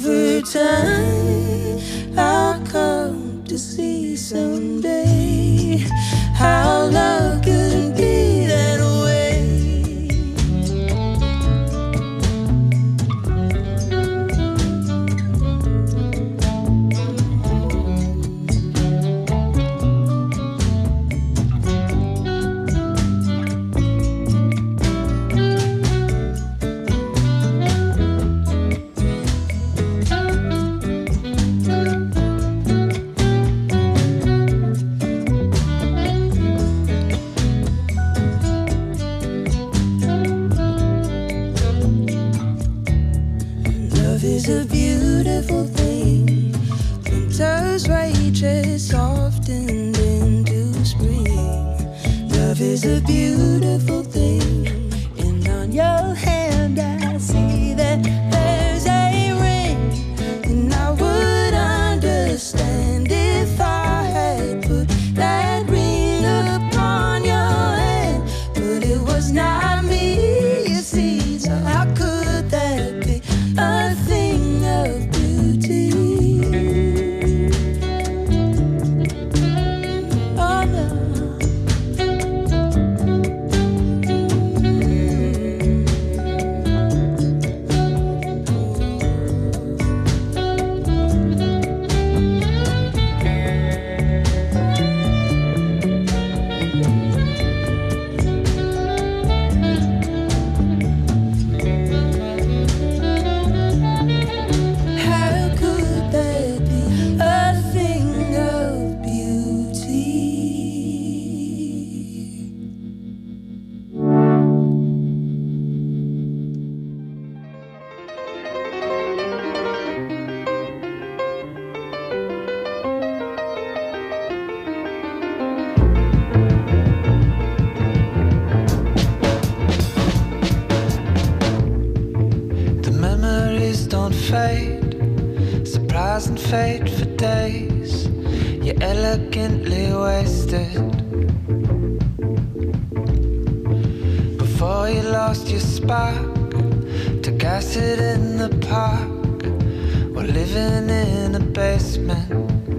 over time. I'll come to see someday how love could be that way. Is a beautiful thing. Winter's rages softened into spring. Love is a beautiful thing. And on your hand I see that there's a ring. And I would understand if I had put that ring upon your hand. But it was not me, you see. So how could that be a thing of beauty? Oh no. Surprise and fade for days. You're elegantly wasted. Before you lost your spark, took acid in the park, or living in a basement.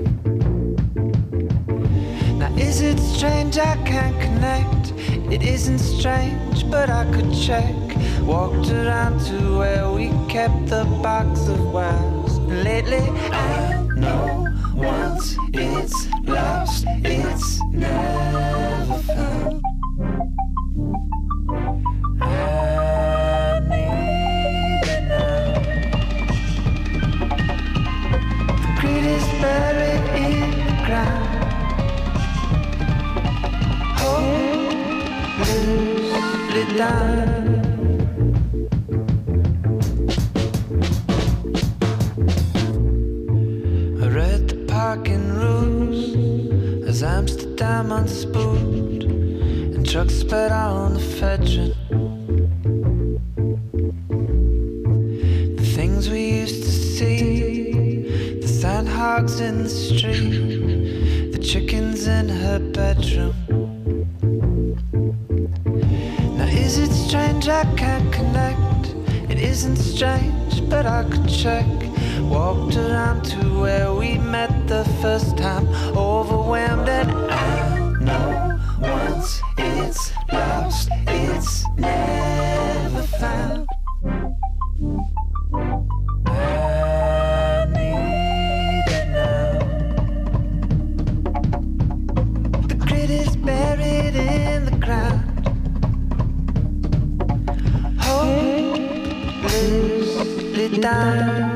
Now is it strange I can't connect? It isn't strange, but I could check. Walked around to where we kept the box of wows. Lately I know once it's lost, it's never found. I need it now. The greed is buried in the ground. Hold loosely down. Parking rules as Amsterdam unspooled and trucks sped on the Fedrin. The things we used to see, the sandhogs in the street, the chickens in her bedroom. Now is it strange I can't connect? It isn't strange, but I could check. Walked around to where we met the first time, overwhelmed, and I know once it's lost, it's never found. I need it now. The grid is buried in the ground. Hold loosely down.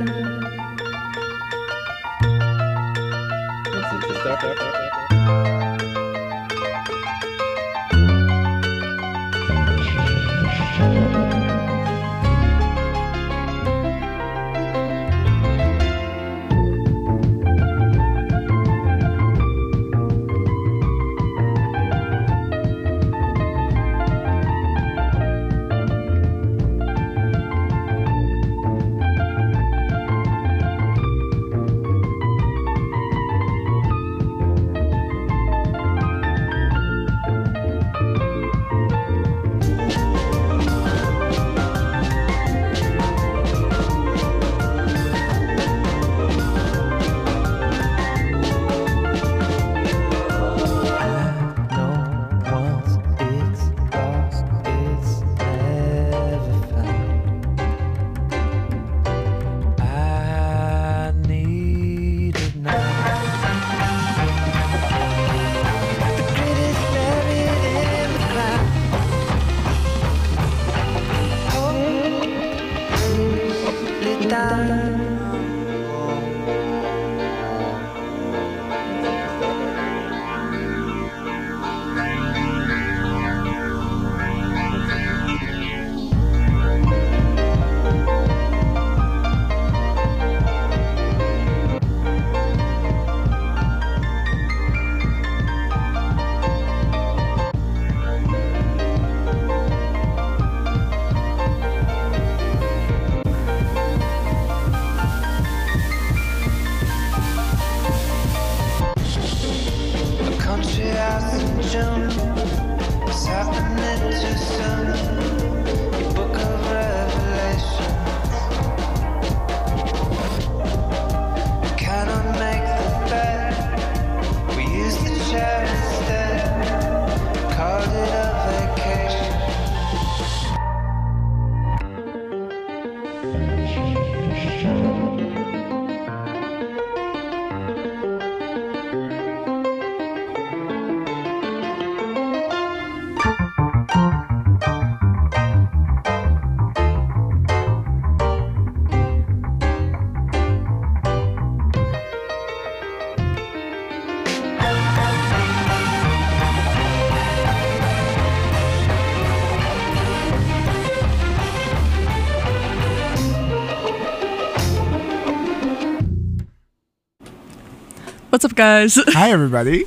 What's up, guys? Hi, everybody.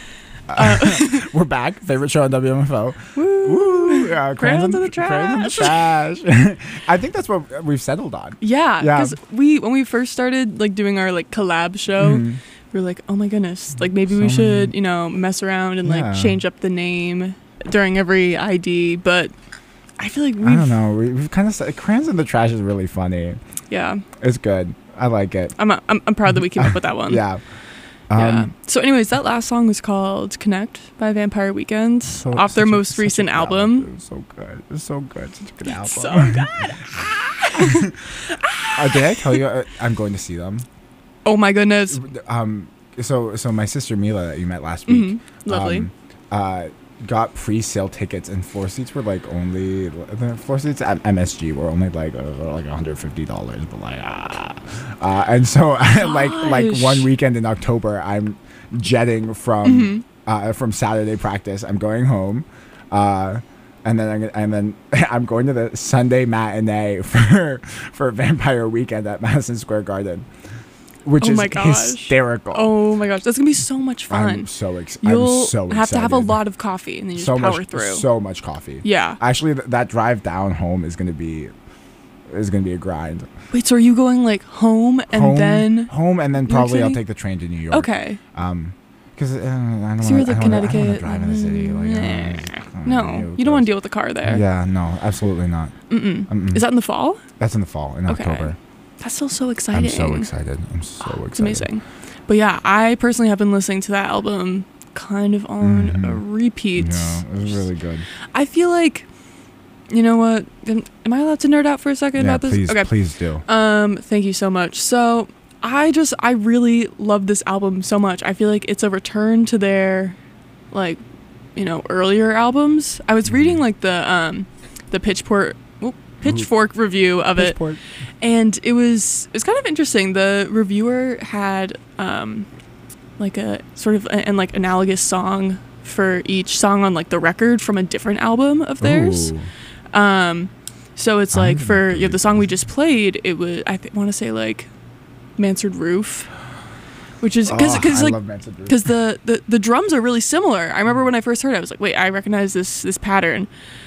We're back. Favorite show on WMFO. Woo! Crayons in the trash. I think that's what we've settled on. Yeah, because when we first started like doing our like collab show, we were like, oh my goodness, like maybe we should, mess around and like change up the name during every ID. But I feel like I don't know. We've kind of said Crayons in the Trash is really funny. Yeah, it's good. I like it. I'm proud that we came up with that one. Yeah. So anyways, that last song was called Connect by Vampire Weekend off their most recent album. It was so good. It was so good. Such a good album. So good. Did I tell you I'm going to see them? Oh my goodness. So my sister Mila that you met last week. Lovely. Got pre-sale tickets and floor seats were like only the floor seats at MSG were only like $150, but and so like one weekend in October I'm jetting from Saturday practice. I'm going home, and then I'm going to the Sunday matinee for Vampire Weekend at Madison Square Garden. Which is hysterical. Oh my gosh, that's gonna be so much fun. I'm so excited. You'll have to have a lot of coffee and then you just power through. So much coffee. Yeah. Actually, that drive down home is gonna be a grind. Wait, so are you going like home and then probably I'll take the train to New York. Okay. Because I don't want to Connecticut. Drive in the city. No, you don't want to deal with the car there. Yeah, no, absolutely not. Is that in the fall? That's in the fall, in October. That's still so exciting. I'm so excited. It's amazing. But yeah, I personally have been listening to that album kind of on a repeat. Yeah, it was really good. I feel like, you know what? Am I allowed to nerd out for a second about this? Please, please do. Thank you so much. So I really love this album so much. I feel like it's a return to their, like, earlier albums. I was reading like the Pitchfork review of it, and it was kind of interesting. The reviewer had like a sort of an like analogous song for each song on like the record from a different album of theirs. So it's like for the song we just played, it was want to say like Mansard Roof, which is because the drums are really similar. I remember when I first heard it, I was like, wait, I recognize this pattern.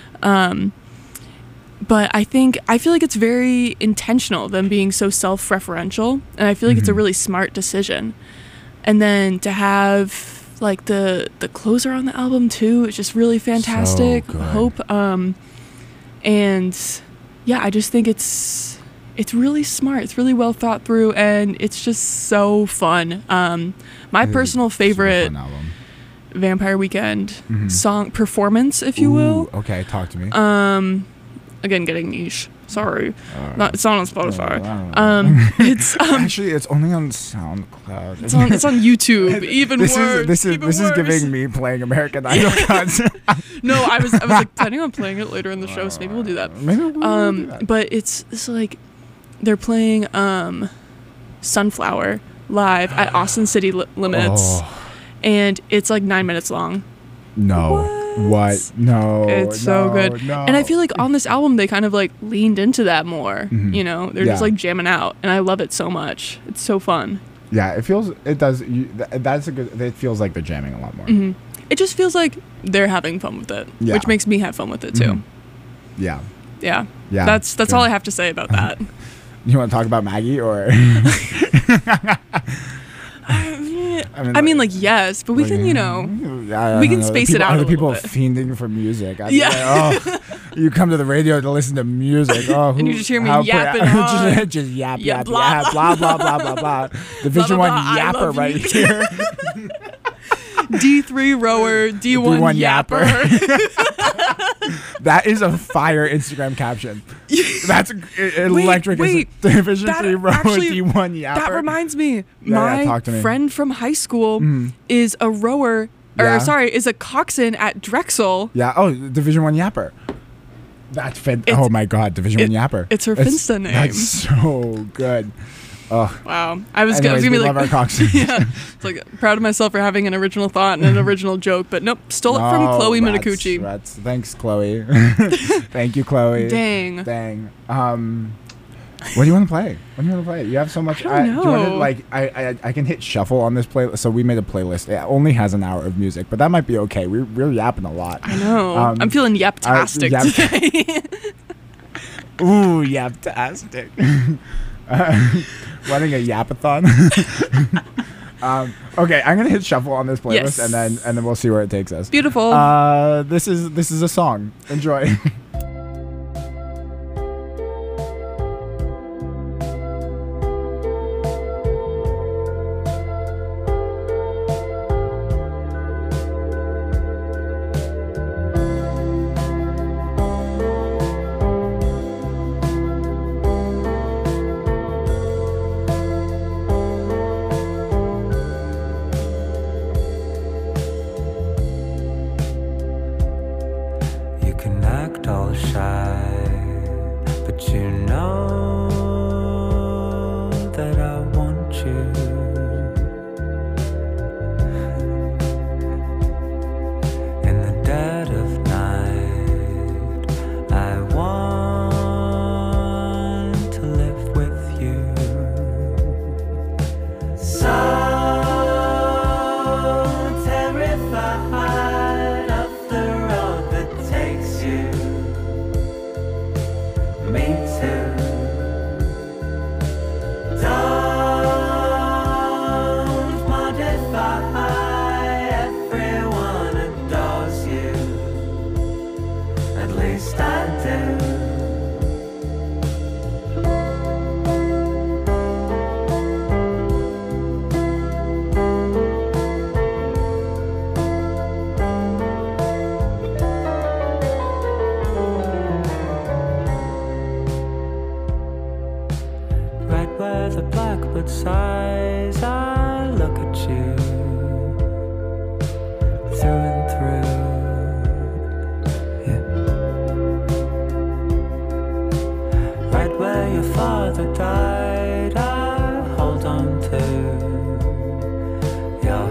But I feel like it's very intentional, them being so self-referential, and I feel like it's a really smart decision. And then to have like the closer on the album too, it's just really fantastic. So Hope, and yeah, I just think it's really smart. It's really well thought through, and it's just so fun. My personal favorite Vampire Weekend song performance, if you will. Okay, talk to me. Again, getting niche. Sorry, it's not on Spotify. It's actually it's only on SoundCloud. It's on YouTube. Worse. This is giving me playing American Idol cuts. No, I was like planning on playing it later in the show, so maybe we'll do that. Maybe we'll do that. But it's like they're playing Sunflower live at Austin City Limits, and it's like 9 minutes long. No. What? No. It's so good. No. And I feel like on this album they kind of like leaned into that more. Mhm. You know, they're just like jamming out, and I love it so much. It's so fun. Yeah, it does. That's a good. It feels like they're jamming a lot more. Mm-hmm. It just feels like they're having fun with it, which makes me have fun with it too. Mm-hmm. Yeah. Yeah. Yeah. That's good. all I have to say about that. You want to talk about Maggie or? I mean, like, yes, but we can, you know, we can space it out a Other little people bit. fiending for music. I'd be Yeah. like, oh, you come to the radio to listen to music. Oh, And you just hear me yapping just yap, Yeah, yap, blah, yap, blah, blah, blah, blah, blah. Division blah, 1 blah, I yapper love right you. here. D3 rower, D1 yapper. That is a fire Instagram caption. That's electric. Wait, Division that 3 rower, actually- D1 yapper. That reminds me, Yeah, talk to my me. friend from high school is a rower, Yeah. or sorry, is a coxswain at Drexel. Yeah. Oh, Division 1 yapper. That's oh my God, Division 1 yapper. It's her Finsta name. That's so good. Oh. Wow. I was Anyways, gonna we be love like, our coxswains. yeah, it's like proud of myself for having an original thought and an original joke, but nope, stole it from Chloe Minicucci. Thanks, Chloe. Thank you, Chloe. Dang. What do you want to play? What do you want to play? You have so much. I don't Do you want to, know. like, I can hit shuffle on this playlist. So we made a playlist. It only has an hour of music, but that might be okay. We're yapping a lot. I know. I'm feeling yaptastic today. Ooh, yaptastic. Running a yapathon. Okay, I'm gonna hit shuffle on this playlist, Yes. and then we'll see where it takes us. Beautiful. This is a song. Enjoy. You can act all shy, but you know that I want you. In the dead of night, I want to live with you. So terrified of the road that takes you. Me too. Don't modify. Everyone adores you. At least I do. Right where the blackbird sighs, I look at you through and through. Yeah. Right where your father died, I hold on to your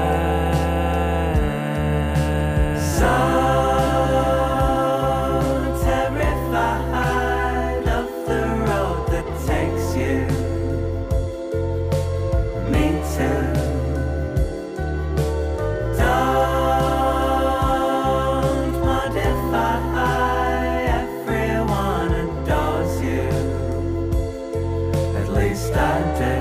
hand. So terrified of the road that takes you. Me too. Don't modify. Everyone adores you. At least I do.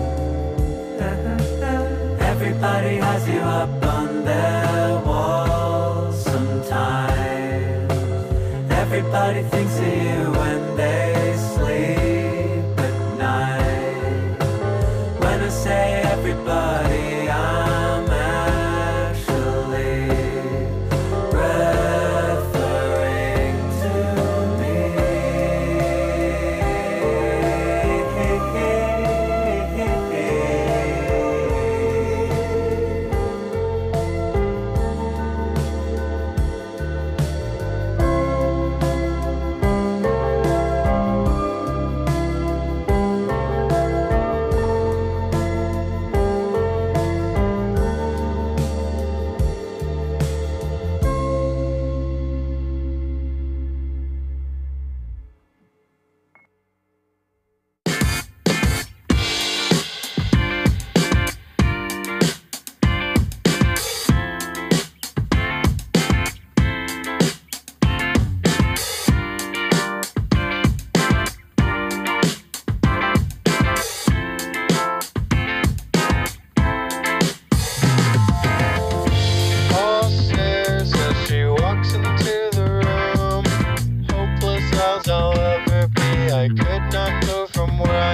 Everybody has you up on their walls sometimes. Everybody thinks of you when they sleep at night. When I say everybody, I'm actually referring to me.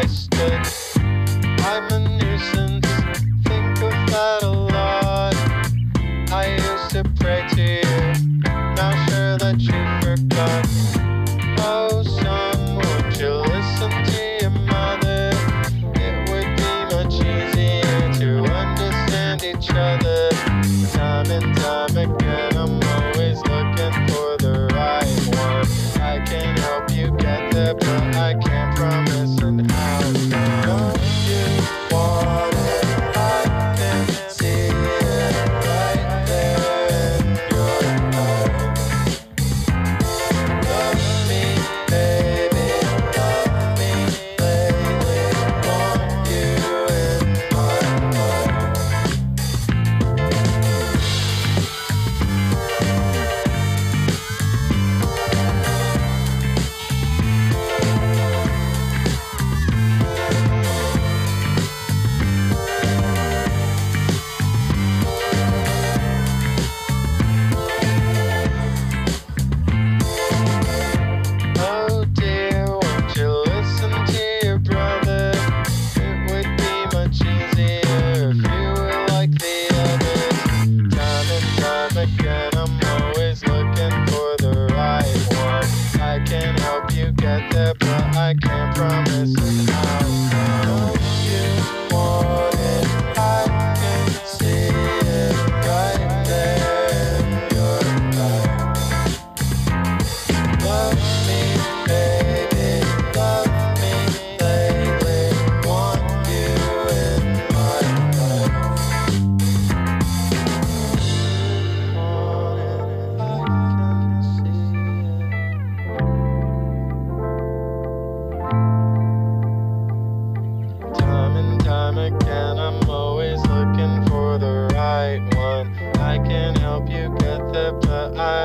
understood. I'm a nuisance, think of that a lot. I used to pray to you, now sure that you forgot. Oh son, would you listen to your mother? It would be much easier to understand each other. Time and time again, I'm always looking for the right one. I can help you get there, but I can't promise and how. Don't you want it? I can see it right there in your eyes. Love me, baby, love me lately. Want you in my life. Oh dear, won't you listen to your brother? It would be much easier if you were like the others. Time and time again, I'm always looking for the right one. I can help you get there, but I can't promise it now. Don't you want it? I can see it right there in your eyes. Love me, baby, love me lately. Want you in my life. Want it, I can see it. Time and time again, I'm always looking for the right one. I can help you get there, but I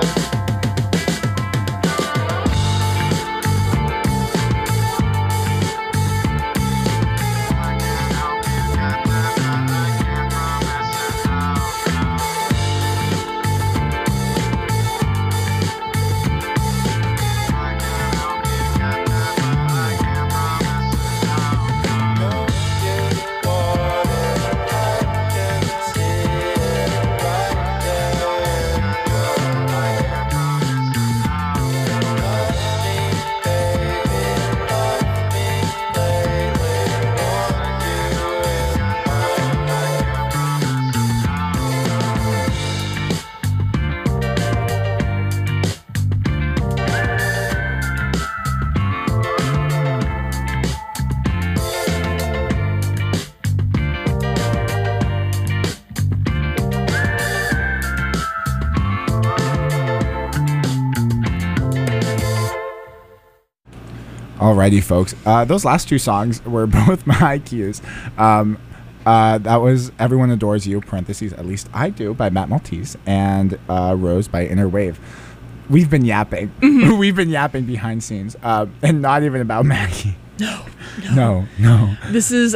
Alrighty, folks. Those last two songs were both my cues. That was Everyone Adores You, parentheses, At Least I Do, by Matt Maltese, and Rose by Inner Wave. We've been yapping. Mm-hmm. We've been yapping behind scenes, and not even about Maggie. No. No. This is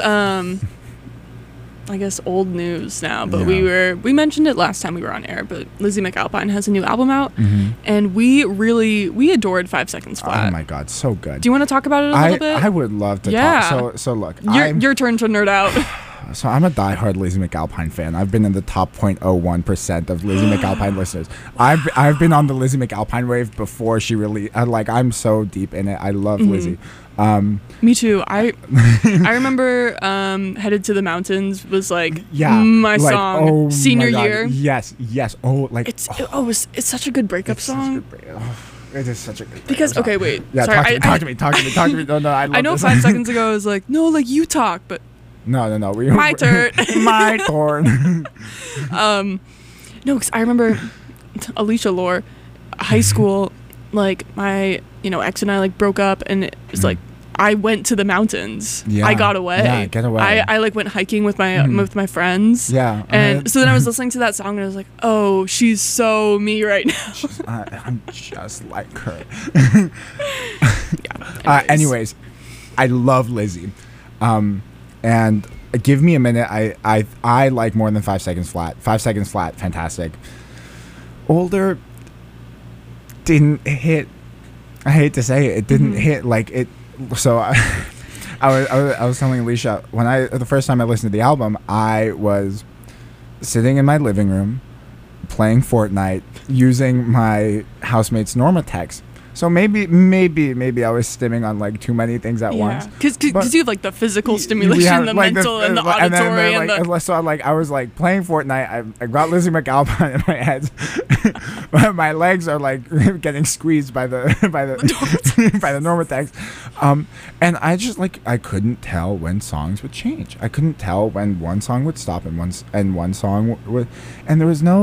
I guess old news now, but Yeah. we mentioned it last time we were on air, but Lizzie McAlpine has a new album out, Mhm. and we adored 5 Seconds Flat. Oh my God, so good. Do you want to talk about it a little bit? I would love to Yeah. talk. So look, Your turn to nerd out. So I'm a diehard Lizzie McAlpine fan. I've been in the top 0.01% of Lizzie McAlpine listeners. I've been on the Lizzie McAlpine wave before she really. I'm so deep in it. I love Lizzie. Me too. I remember Headed to the Mountains was like Yeah, my like, song oh senior my God. year. Yes. Oh, like It's such a good breakup it's such a song. good it is such a good Because breakup song. okay, wait. Yeah, Sorry, talk to me. No, I love I know this. 5 seconds ago I was like, no, like you talk, but No. My turn. My turn. no, because I remember Alicia Lore, high school, like my ex and I like broke up, and it was like I went to the mountains. Yeah. I got away. Yeah, get away. I like went hiking with my friends. Yeah. And so then I was listening to that song and I was like, oh, she's so me right now. I'm just like her. Yeah. Anyways, I love Lizzie. And give me a minute. I like More Than 5 Seconds Flat. 5 Seconds Flat, fantastic. Older didn't hit. I hate to say it. It didn't hit like it. So I was telling Alicia when the first time I listened to the album, I was sitting in my living room playing Fortnite using my housemate's Normatex. So maybe I was stimming on like too many things at once. Because you have like the physical stimulation, the like mental, and the auditory, so I was like playing Fortnite. I got Lizzie McAlpine in my head. My legs are like getting squeezed by the by the Normatex, and I just like I couldn't tell when songs would change. I couldn't tell when one song would stop and one song would, and there was no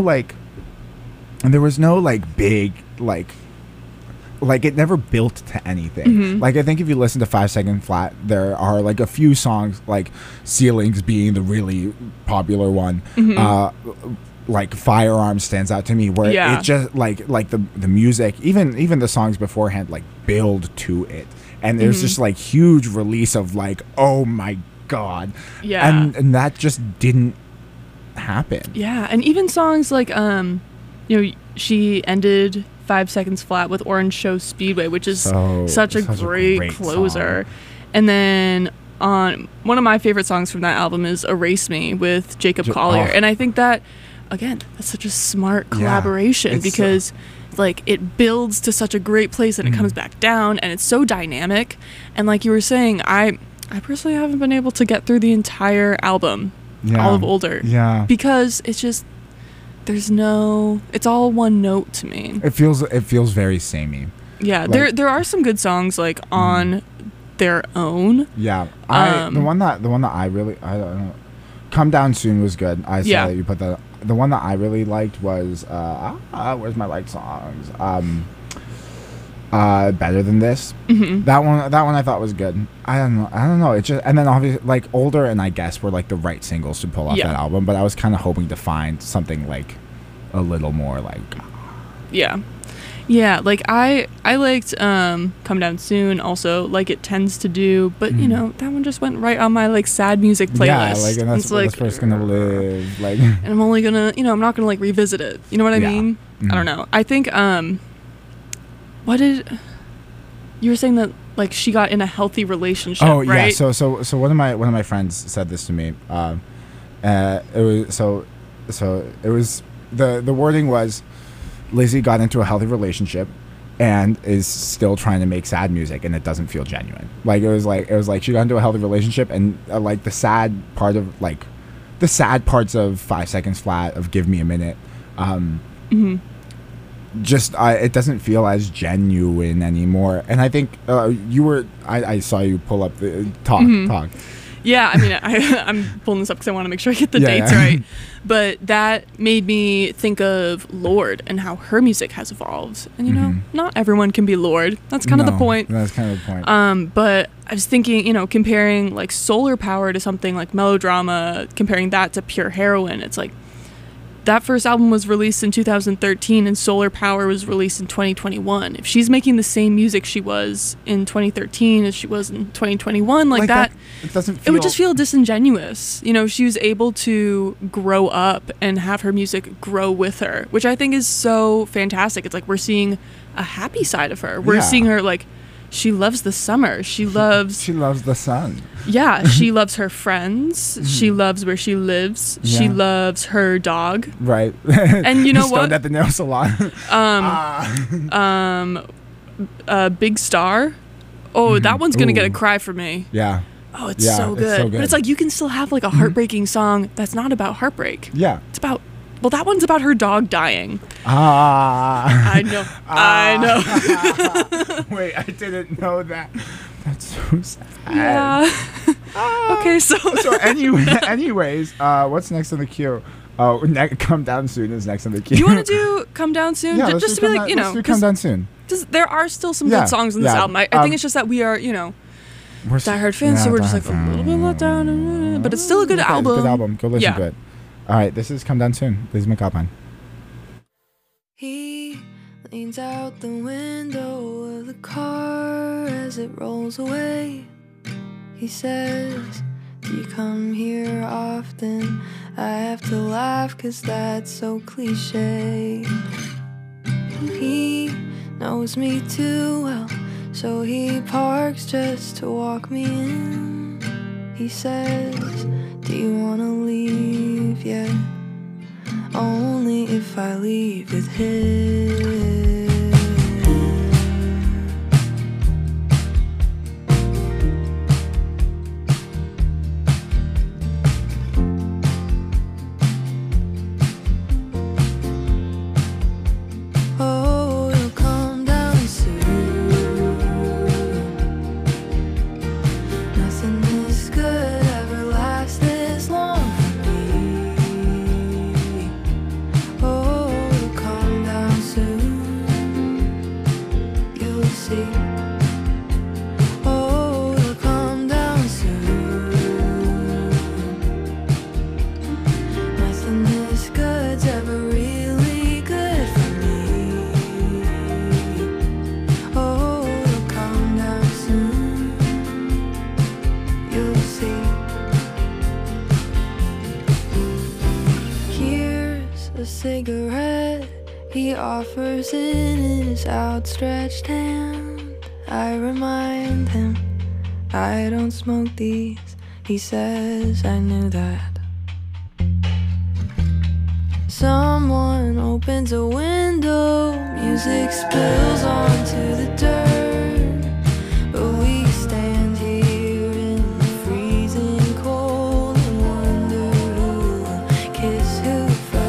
big like it never built to anything. Mm-hmm. Like I think if you listen to 5 Second Flat, there are like a few songs, like Ceilings being the really popular one. Mm-hmm. Like Firearms stands out to me, where it just like the music, even the songs beforehand, like build to it, and there's just like huge release of like, oh my god, and that just didn't happen. Yeah, and even songs like she ended 5 Seconds Flat with Orange Show Speedway, which is such a great closer. Song. And then on one of my favorite songs from that album is Erase Me with Jacob Collier. And I think that, again, that's such a smart collaboration because like it builds to such a great place and it comes back down and it's so dynamic. And like you were saying, I personally haven't been able to get through the entire album, all of Older. Yeah. Because it's just it's all one note to me. It feels very samey. Yeah, like, there are some good songs like on their own. Yeah. The one that I don't know. Come Down Soon was good. I saw that you put that. The one that I really liked was where's my liked songs? Better Than This. Mm-hmm. That one I thought was good. I don't know. It just, and then obviously like Older and I Guess were like the right singles to pull off that album, but I was kind of hoping to find something like a little more like like I liked Come Down Soon also, like it tends to do, but you know, that one just went right on my like sad music playlist. Yeah, like, and that's where it's gonna live, like, and I'm only gonna, I'm not gonna like revisit it, you know what I mean? I don't know. I think what did you were saying that like she got in a healthy relationship? Oh right? yeah. So one of my friends said this to me. It was the wording was Lizzie got into a healthy relationship and is still trying to make sad music and it doesn't feel genuine. Like it was like she got into a healthy relationship and like the sad parts of 5 Seconds Flat, of Give Me a Minute. Just it doesn't feel as genuine anymore, and I think I saw you pull up the talk. Yeah, I mean, I'm pulling this up because I want to make sure I get the dates right. But that made me think of Lorde and how her music has evolved. And, you know, not everyone can be Lorde. That's kind of the point. That's kind of the point. But I was thinking, comparing, like, Solar Power to something like Melodrama, comparing that to Pure Heroine, it's like, that first album was released in 2013 and Solar Power was released in 2021. If she's making the same music she was in 2013 as she was in 2021, like that it would just feel disingenuous. She was able to grow up and have her music grow with her, which I think is so fantastic. It's like we're seeing a happy side of her. We're seeing her like she loves the summer. She loves the sun. Yeah, she loves her friends. She loves where she lives. Yeah. She loves her dog. Right. And you know what? At the nail salon. Big Star. Oh, that one's gonna get a cry for me. Yeah. Oh, it's so good. But it's like you can still have like a heartbreaking song that's not about heartbreak. Yeah. It's about. Well, that one's about her dog dying. I know. Wait, I didn't know that. That's so sad. Yeah. Okay, so anyways, what's next on the queue? Oh, Come Down Soon is next on the queue. Do you want to do Come Down Soon? Yeah, just to be like, let's do Come Down Soon. There are still some good songs in this album. I think it's just that we are, we're diehard fans, so we're just like a little bit let down. But it's still a good album. Good album. Go listen to it. All right, this is Come Down Soon. Lizzie McAlpine. He leans out the window of the car as it rolls away. He says, "Do you come here often?" I have to laugh 'cause that's so cliche. He knows me too well, So he parks just to walk me in. He says, do you wanna leave yet? Only if I leave with him. Cigarette he offers in his outstretched hand. I remind him I don't smoke these. He says I knew that. Someone opens a window, music spills onto the dirt, but we stand here in the freezing cold and wonder who will kiss who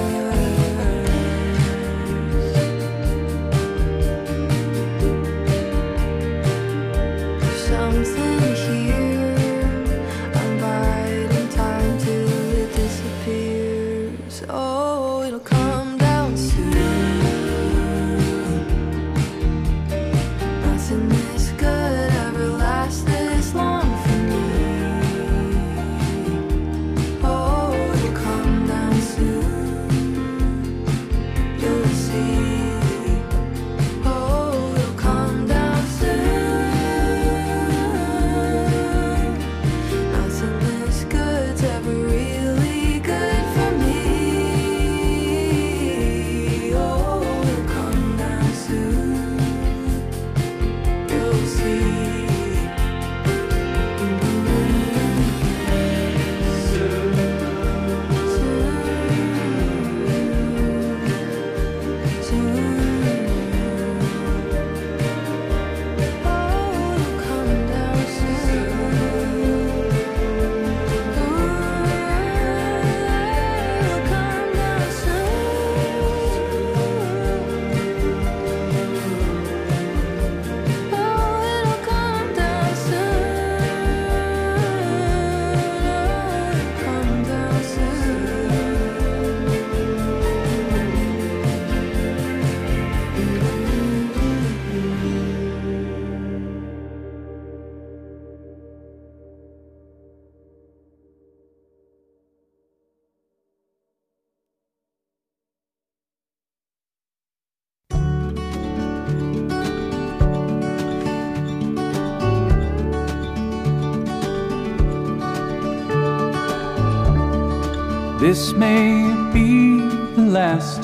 This may be the last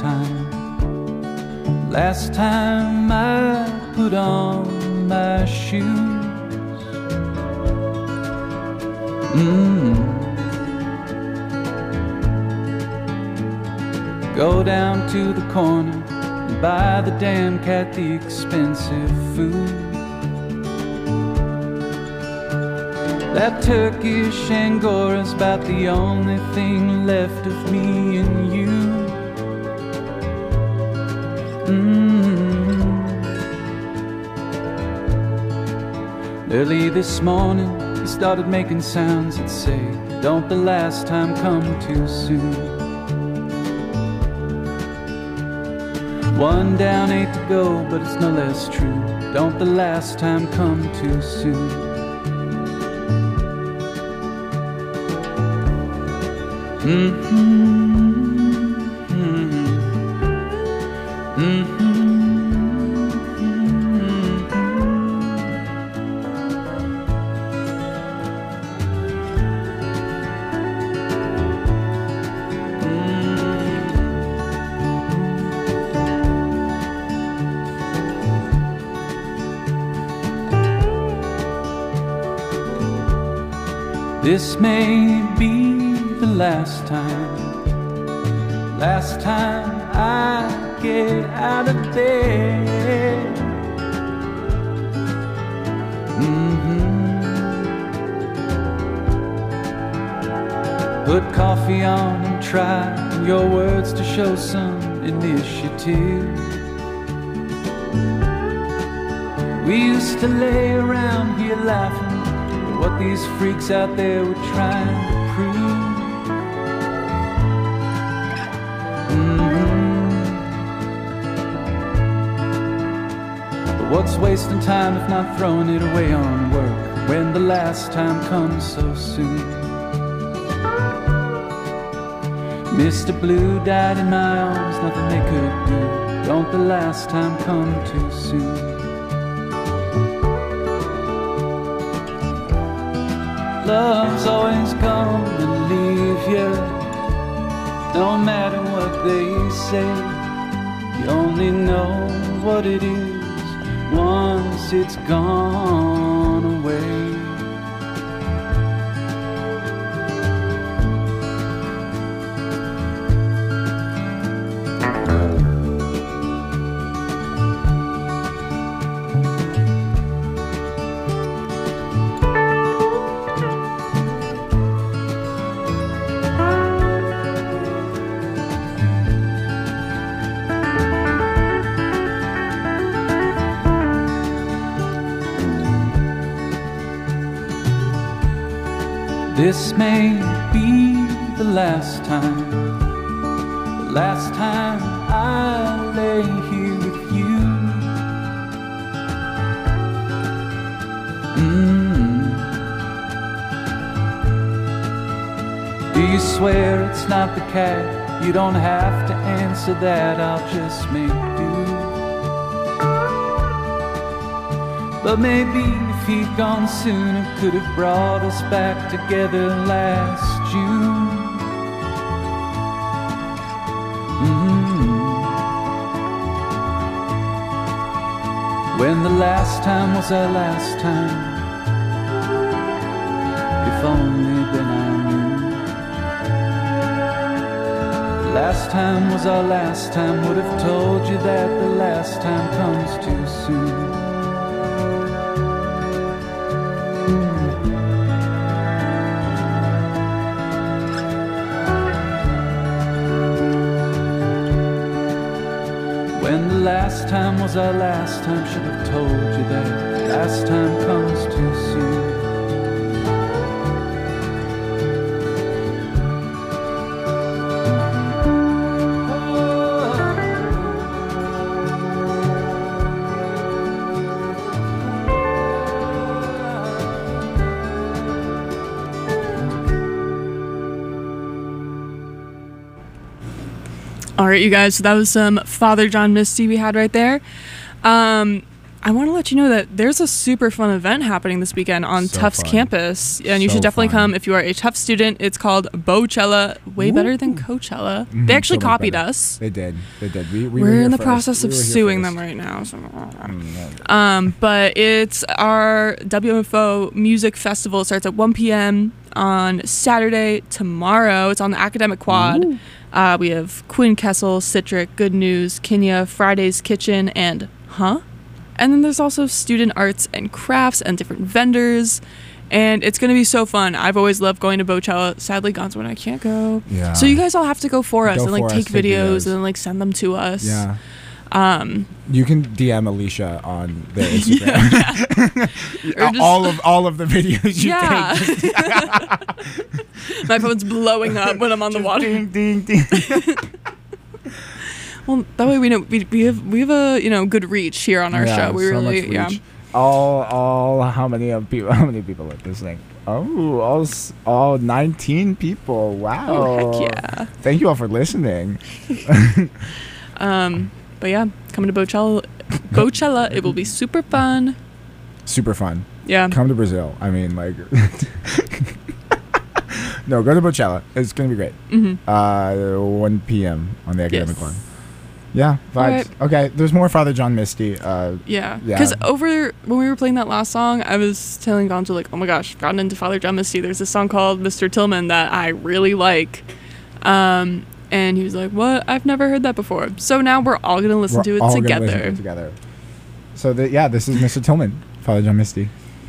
time I put on my shoes. Go down to the corner and buy the damn cat the expensive food. That Turkish Angora's about the only thing left of me and you. Early this morning, he started making sounds that say, don't the last time come too soon. One down, 8 to go, but it's no less true. Don't the last time come too soon. This may be the last time I get out of bed. Put coffee on and try your words to show some initiative. We used to lay around here laughing at what these freaks out there were trying to prove. But what's wasting time if not throwing it away on work when the last time comes so soon? Mr. Blue died in my arms, nothing they could do. Don't the last time come too soon? Love's always gonna leave you, no matter what they say. You only know what it is once it's gone away. This may be the last time I lay here with you. Do you swear it's not the cat? You don't have to answer that, I'll just make do. But maybe if he'd gone sooner, could have brought us back together last June. When the last time was our last time, if only then I knew. The last time was our last time, would have told you that the last time comes too soon. When the last time was our last time, should have told you that last time comes too soon. All right, you guys, so that was some Father John Misty we had right there. I want to let you know that there's a super fun event happening this weekend on Tufts campus, and you should definitely come if you are a Tufts student. It's called Bowchella, way better than Coachella. They actually copied us. They did. We're in the process of suing them right now. So. But it's our WMFO Music Festival. It starts at 1 p.m. on Saturday, tomorrow. It's on the Academic Quad. We have Quinn Kessel, Citric, Good News, Kenya, Friday's Kitchen, and And then there's also student arts and crafts and different vendors. And it's going to be so fun. I've always loved going to Bowchella. Sadly, God's when I can't go. Yeah. So you guys all have to go for us and like take videos and then like send them to us. Yeah. You can DM Alicia on the Instagram. all of the videos you take. My phone's blowing up when I'm on the water. Ding, ding, ding. Well, that way we know we have a good reach here on our show. We so really much reach. All how many people are listening? All 19 people. Wow. Oh, heck yeah. Thank you all for listening. But yeah, coming to Bowchella, it will be super fun. Super fun. Yeah. Come to Brazil. I mean, like, no, go to Bowchella. It's gonna be great. 1 p.m. on the Academic One. Yeah, vibes. Alright. Okay, there's more Father John Misty. Yeah. Yeah. Because when we were playing that last song, I was telling Gonzo, like, oh my gosh, I've gotten into Father John Misty. There's this song called Mr. Tillman that I really like. And he was like, what? I've never heard that before. So now we're all going to listen to it together. So, this is Mr. Tillman, Father John Misty.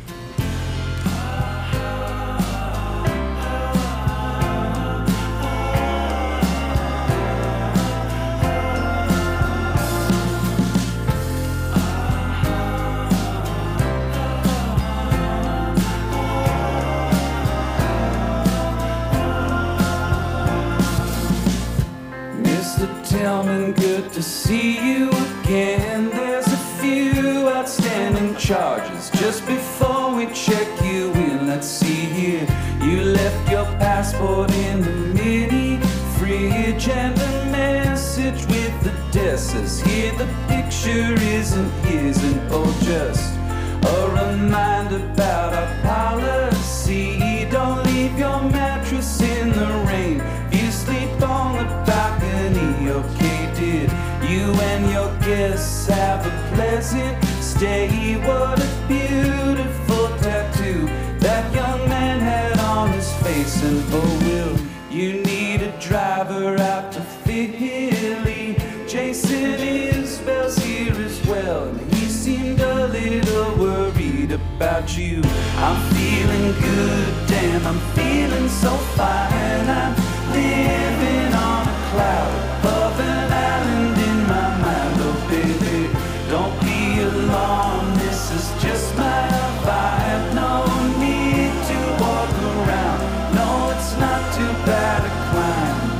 Tillman, good to see you again. There's a few outstanding charges. Just before we check you in, let's see here. You left your passport in the mini fridge and a message with the desk says here the picture isn't oh, just a reminder about our policy. Don't leave your mattress in the rain. If you sleep on the balcony, okay, did you and your guests have a pleasant stay? What a beautiful tattoo that young man had on his face. And oh, will you need a driver out to Philly? Jason Isbell's here as well, and he seemed a little worried about you. I'm feeling good, damn, I'm feeling so fine. I'm living on a cloud above an island in my mind. Oh baby, don't be alarmed, this is just my vibe. No need to walk around, no, it's not too bad a climb.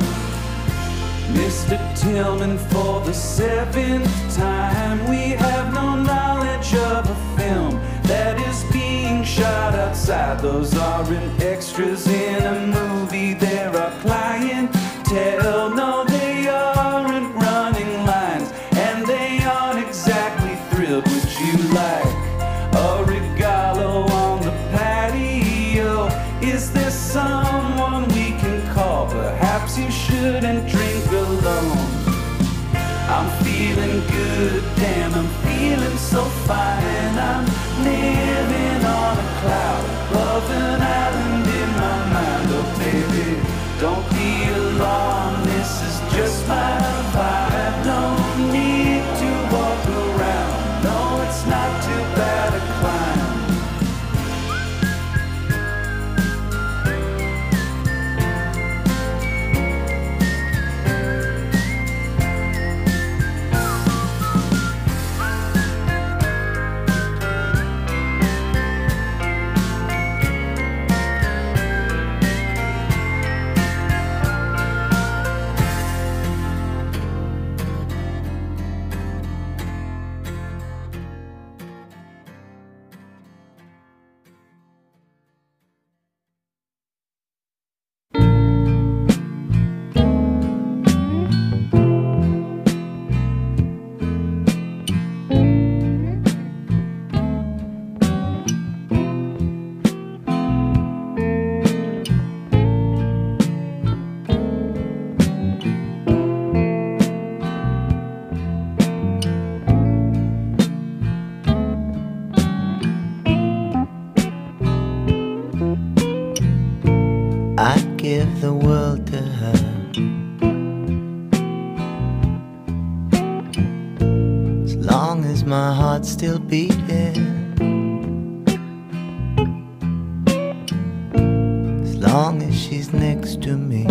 Mr. Tillman, for the 7th time, we have no knowledge of a film that is being shot outside. Those aren't extras in a movie, they're our clientele. No, they aren't running lines, and they aren't exactly thrilled. Would you like a regalo on the patio? Is there someone we can call? Perhaps you shouldn't drink alone. I'm feeling good, damn, I'm feeling so fine. I'm living on a cloud above an island in my mind. Oh baby, don't be alarmed, this is just my vibe. No need to walk around, no, it's not too bad a climb. I'd give the world to her. As long as my heart's still beating, as long as she's next to me,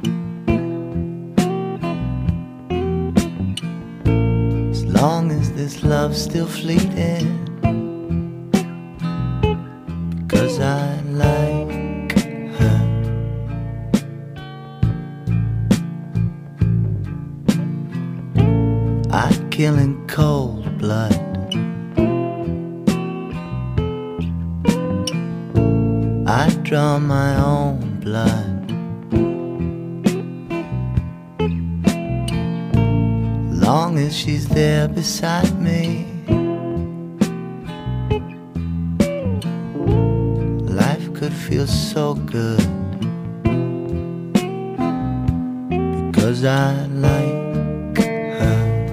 as long as this love's still fleeting, because I like her. I'd kill in cold blood. I'd draw my own blood. Long as she's there beside me, life could feel so good, because I like her.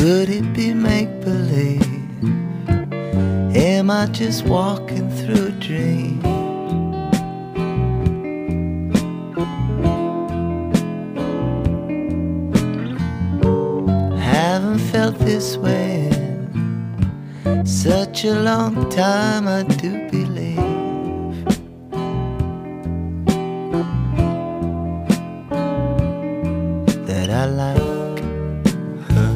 Could it be make-believe? Am I just walking through a dream? Haven't felt this way in such a long time, I do believe. That I like her.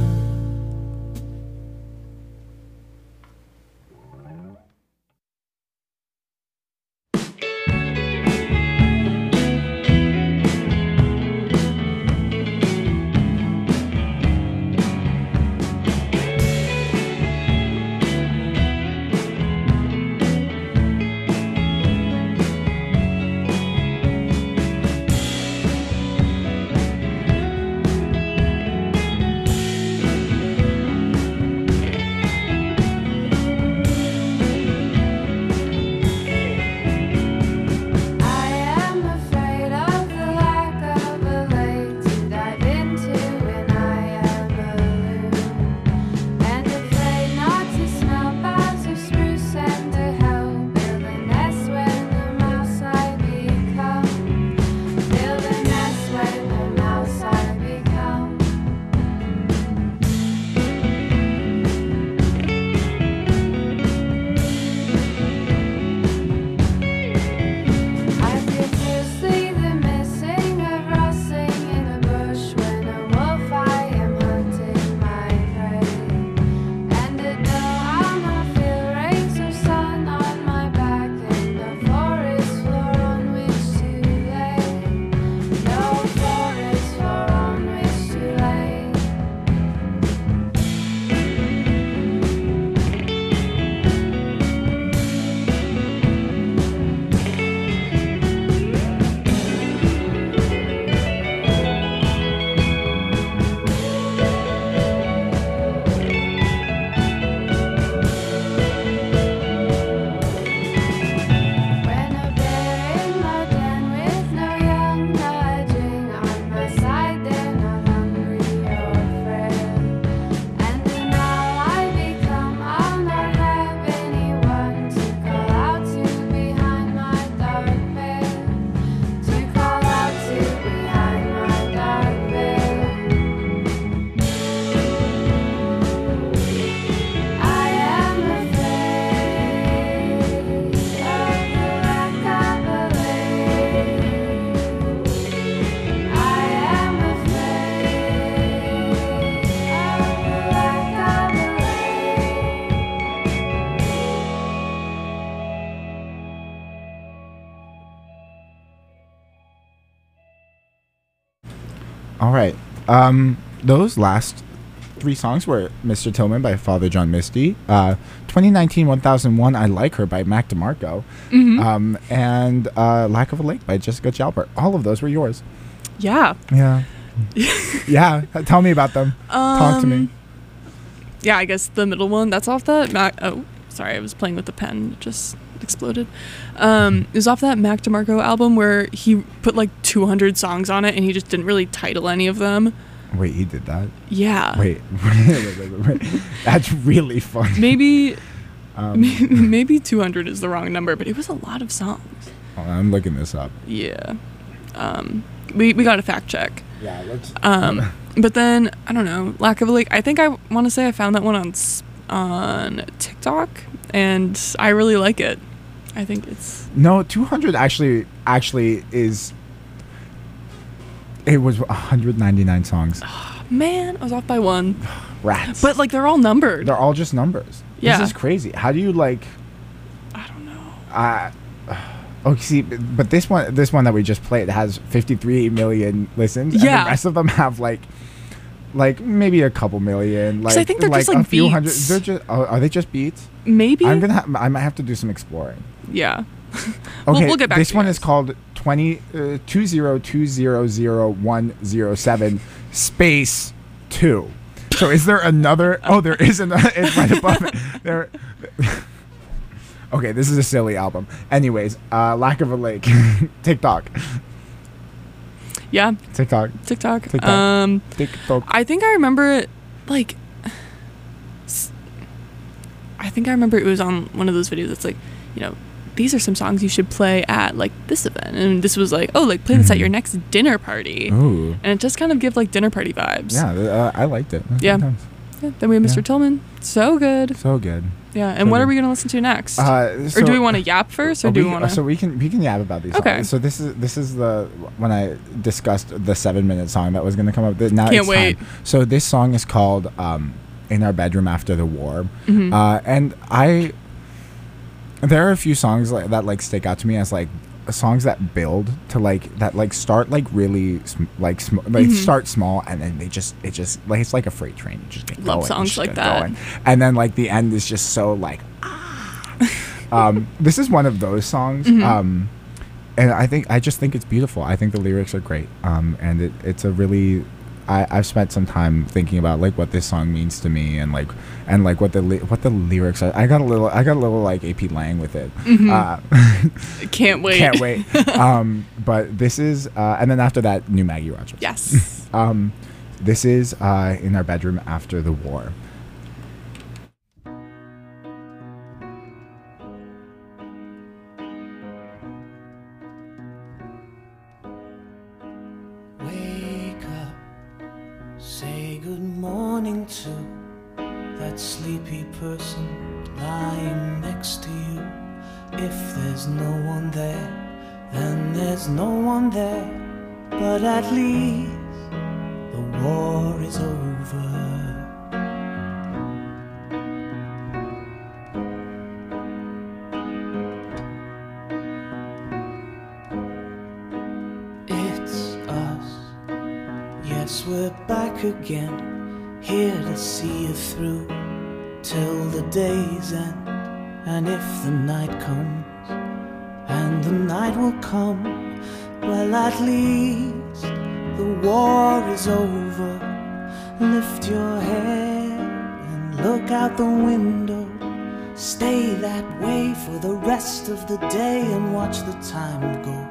All right. Those last three songs were Mr. Tillman by Father John Misty, 2019 1001 I Like Her by Mac DeMarco, and Lack of a Lake by Jessica Jalbert. All of those were yours. Yeah. Yeah. Yeah. Tell me about them. Talk to me. Yeah, I guess the middle one, that's off that oh, sorry, I was playing with the pen. It just exploded. It was off that Mac DeMarco album where he put like 200 songs on it and he just didn't really title any of them. Wait, he did that? Yeah. Wait. That's really funny. Maybe 200 is the wrong number, but it was a lot of songs. Oh, I'm looking this up. Yeah. We got to fact check. Yeah, let's... But then, I don't know, Lack of a Lake, I think I want to say I found that one on TikTok, and I really like it. I think it's... No, 200 actually is... It was 199 songs. Man, I was off by one. Rats. But, like, they're all numbered. They're all just numbers. Yeah. This is crazy. How do you, like... I don't know. Okay, see, but this one that we just played has 53 million listens. Yeah. And the rest of them have, like maybe a couple million. Like, I think they're just, like, a few hundred. beats. They're just... are they just beats? Maybe? I might have to do some exploring. Yeah. Okay, we'll get back this to you one guys. is called 20200107 space 2. So is there another? Oh, there is another. It's right above it. There. Okay, this is a silly album. Anyways, Lack of a Lake, TikTok. Yeah. TikTok. TikTok. TikTok. I think I remember it, like, I think I remember it was on one of those videos that's like, you know, these are some songs you should play at like this event, and this was like, oh, like play this at your next dinner party. Ooh. And it just kind of give like dinner party vibes. Yeah, I liked it. Yeah. Sometimes. Yeah, then we have Mr. Yeah. Tillman. So good. So good. Yeah, and So what are good. we gonna listen to next? So or do we want to yap first, or do we want to? So we can yap about these. Okay. Songs. So this is the when I discussed the 7-minute song that was going to come up. Now Can't it's wait. time. So this song is called "In Our Bedroom After the War," Mhm. and there are a few songs that like stick out to me as like songs that build to like that like start like really start small, and then it just like it's like a freight train. You just get Love going, songs just like get that. going. And then like the end is just so like this is one of those songs. Mhm. And I just think it's beautiful. I think the lyrics are great. And it's a really I've spent some time thinking about like what this song means to me, and what the lyrics are. I got a little like AP Lang with it. Can't wait. Can't wait. But this is and then after that, New Maggie Rogers. Yes. This is In Our Bedroom After the War. Wake up, say good morning to that sleepy person lying next to you. If there's no one there, then there's no one there. But at least the war is over. It's us. Yes, we're back again, here to see you through till the day's end. And if the night comes, and the night will come, well, at least the war is over. Lift your head and look out the window. Stay that way for the rest of the day and watch the time go.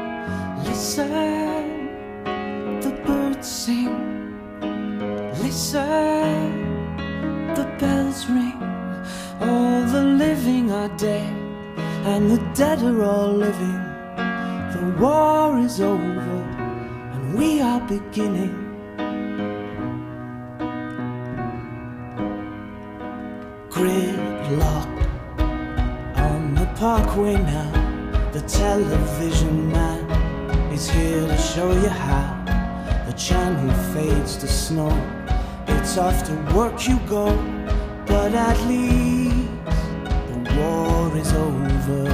Listen, the birds sing. Listen, the bells ring. All the living are dead, and the dead are all living. The war is over, and we are beginning. Gridlock on the parkway now. The television man is here to show you how the channel fades to snow. It's off to work you go, but at least the war is over.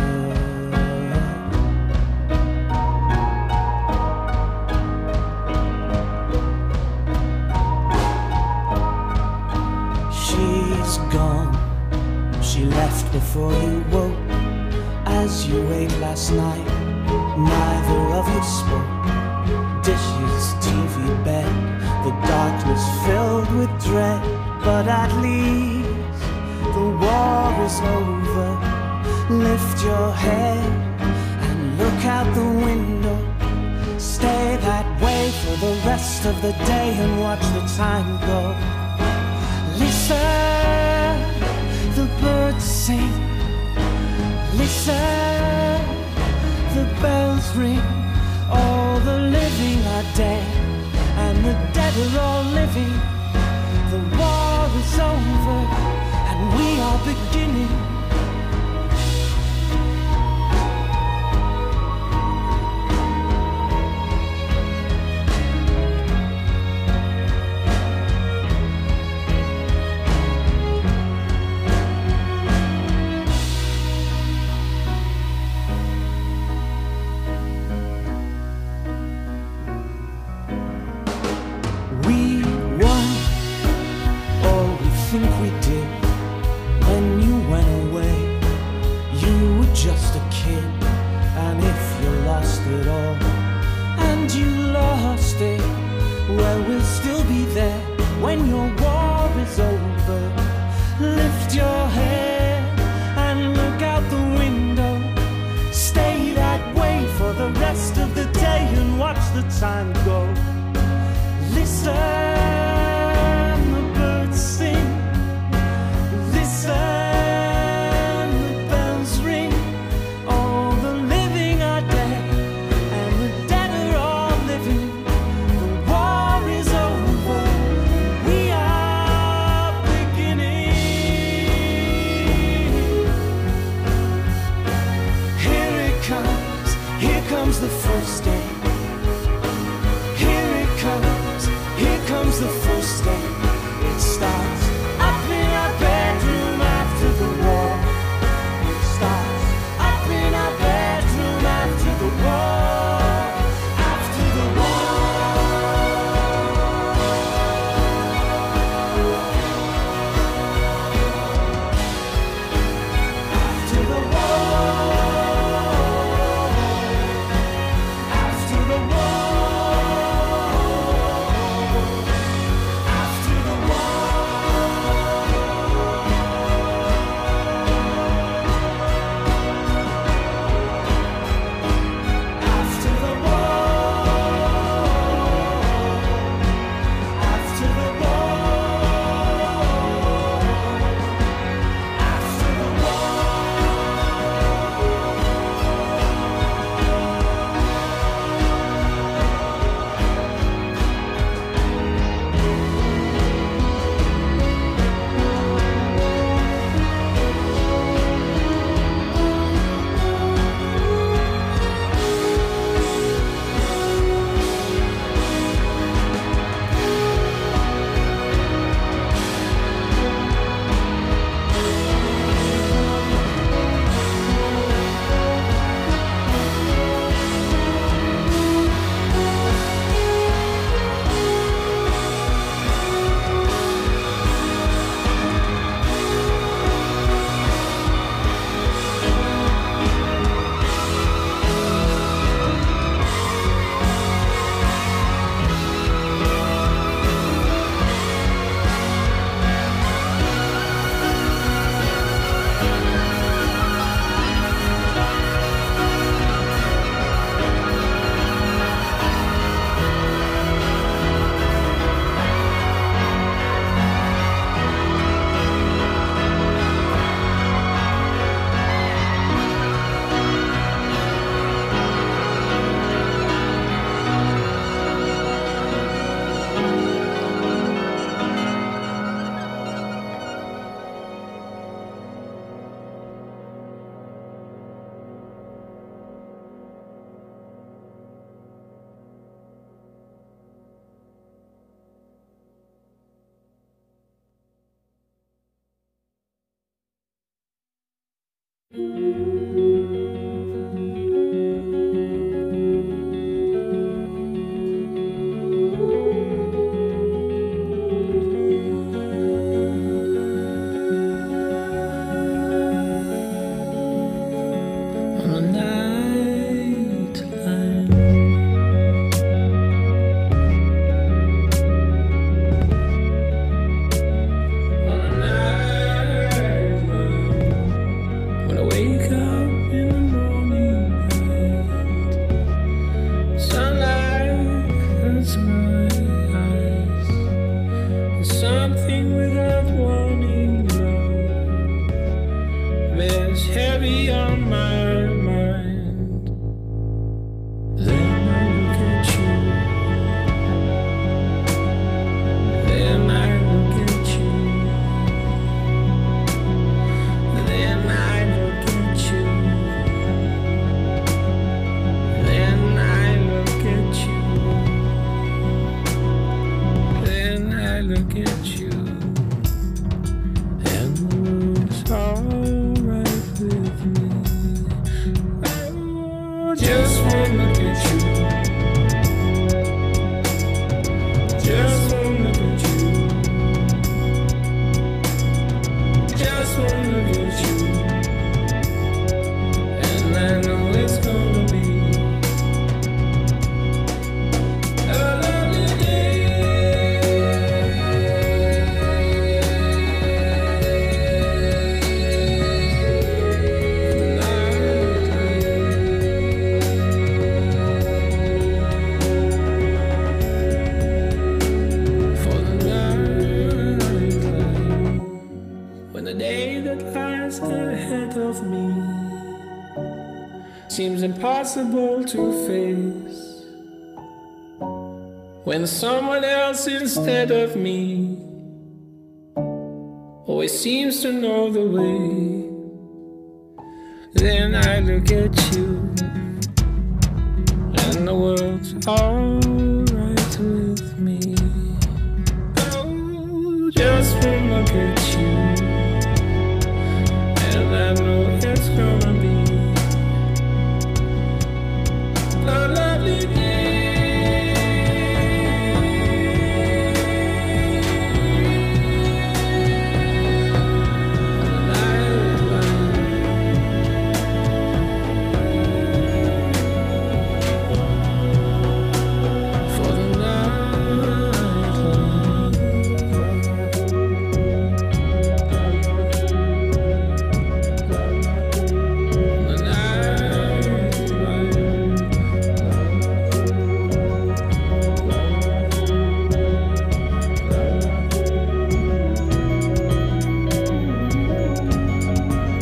She's gone, she left before you woke. As you ate last night, neither of you spoke. Dishes, TV, bed, the darkness filled with dread. But at least the war is over. Lift your head and look out the window. Stay that way for the rest of the day and watch the time go. Listen, the birds sing. Listen, the bells ring. All the living are dead, and the dead are all living. The war is over, and we are beginning. We won, or we think we did. When you Seems impossible to face when someone else instead of me always seems to know the way. Then I look at you and the world's alright with me. Oh, just